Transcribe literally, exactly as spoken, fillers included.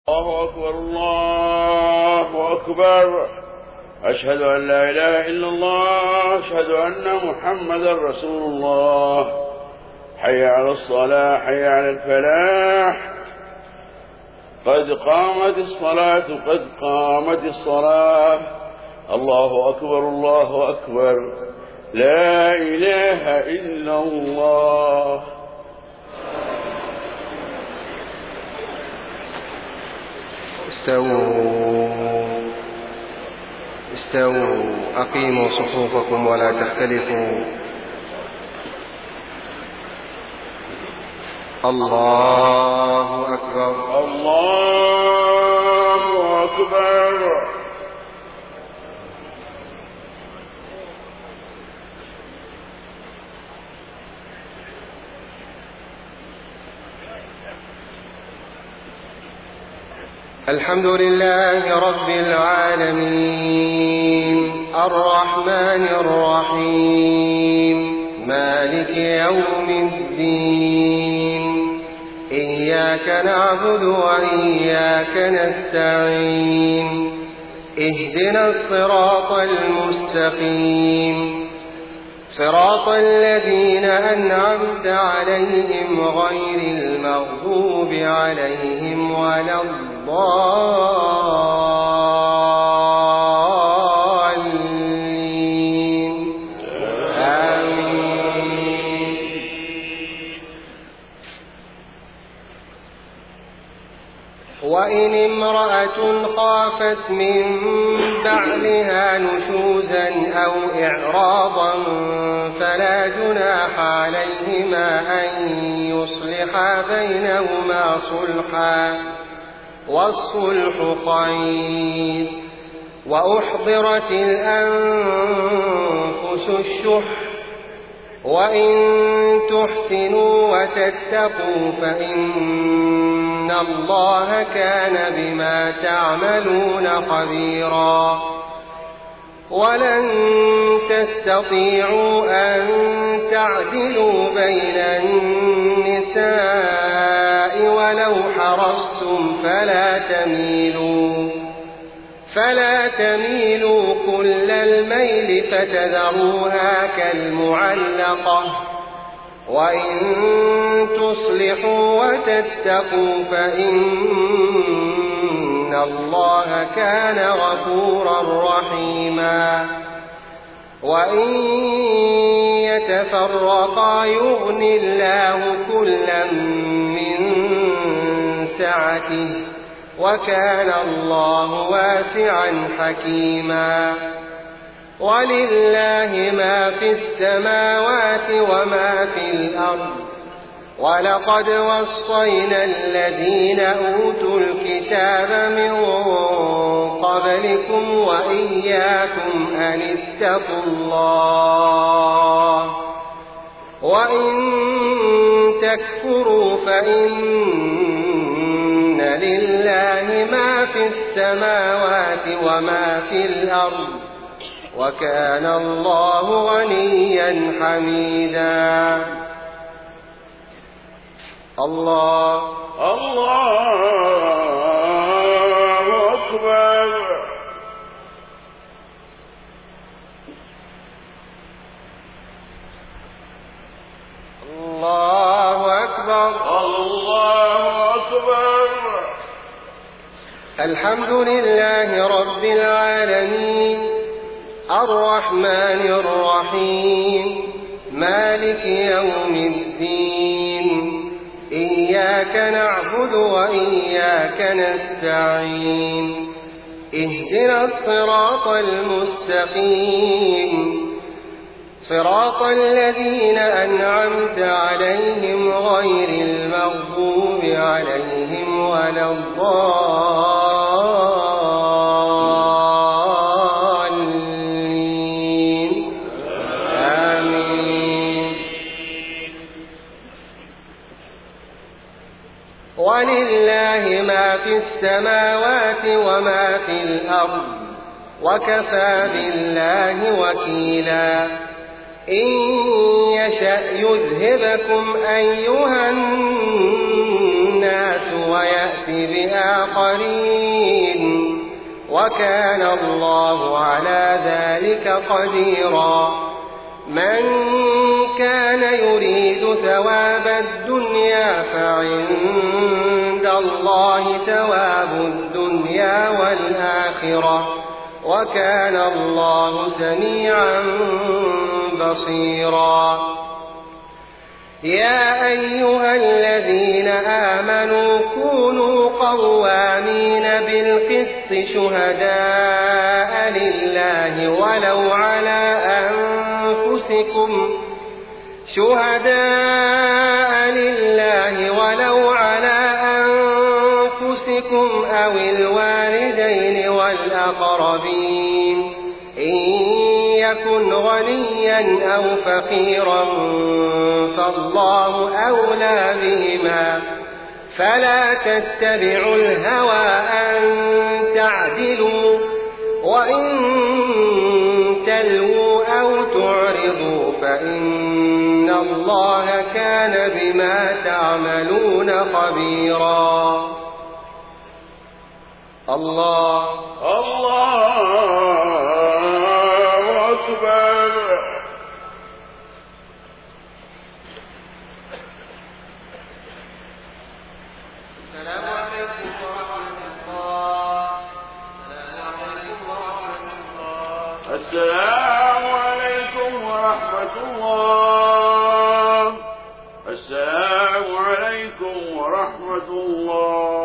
الله أكبر الله أكبر. أشهد أن لا إله إلا الله. أشهد أن محمدا رسول الله. حي على الصلاة حي على الفلاح. قد قامت الصلاة قد قامت الصلاة. الله أكبر الله أكبر. لا إله إلا الله. استووا استووا أقيموا صفوفكم ولا تختلفوا. الله أكبر الله أكبر. الحمد لله رب العالمين الرحمن الرحيم مالك يوم الدين. إياك نعبد وإياك نستعين. اهدنا الصراط المستقيم صراط الذين أنعمت عليهم غير المغضوب عليهم ولا الضالين. آمين. وإن امرأة خافت من بعلها نشوزا أو إعراضا فلا جناح عليهما أن يصلحا بينهما صلحا والصلح خير. وأحضرت الأنفس الشح وإن تحسنوا وتتقوا فإن الله كان بما تعملون خبيرا. ولن تستطيعوا أن تعدلوا بين النساء ولو حرصتم فلا تميلوا فلا تميلوا كل الميل فتذروها كالمعلقة. وإن تصلحوا وتتقوا فإن الله كان غفورا رحيما. وإن يتفرقا يغن الله كلا من سعته وكان الله واسعا حكيما. ولله ما في السماوات وما في الأرض. ولقد وصينا الذين أوتوا الكتاب من قبلكم وإياكم أن اتقوا الله. وإن تكفروا فإن لله ما في السماوات وما في الأرض وكان الله غنيا حميدا. الله الله أكبر. الله أكبر الله أكبر. الحمد لله رب العالمين الرحمن الرحيم مالك يوم الدين. إياك نعبد وإياك نستعين. اهدنا الصراط المستقيم صراط الذين أنعمت عليهم غير المغضوب عليهم ولا الضالين. آمين. ولله ما في السماوات وما في الأرض وكفى بالله وكيلا. إن يشأ يذهبكم أيها الناس ويأتي بآخرين وكان الله على ذلك قديرا من كان يريد ثواب الدنيا فعند الله ثواب الدنيا والآخرة وكان الله سميعا بصيرا يا أيها الذين آمنوا كونوا قوامين بالقسط شهداء لله ولو على أنفسكم شهداء لله ولو على أنفسكم أو الوالدين والأقربين إن يكن غنيا أو فقيرا فالله أولى بهما فلا تتبعوا الهوى أن تعدلوا وإن تلووا أو تعرضوا فإن الله كان بما تعملون خبيرا الله الله أكبر. السلام عليكم ورحمة الله. السلام عليكم ورحمة الله. السلام عليكم ورحمة الله.